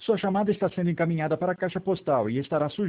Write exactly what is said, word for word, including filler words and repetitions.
Sua chamada está sendo encaminhada para a caixa postal e estará sujeita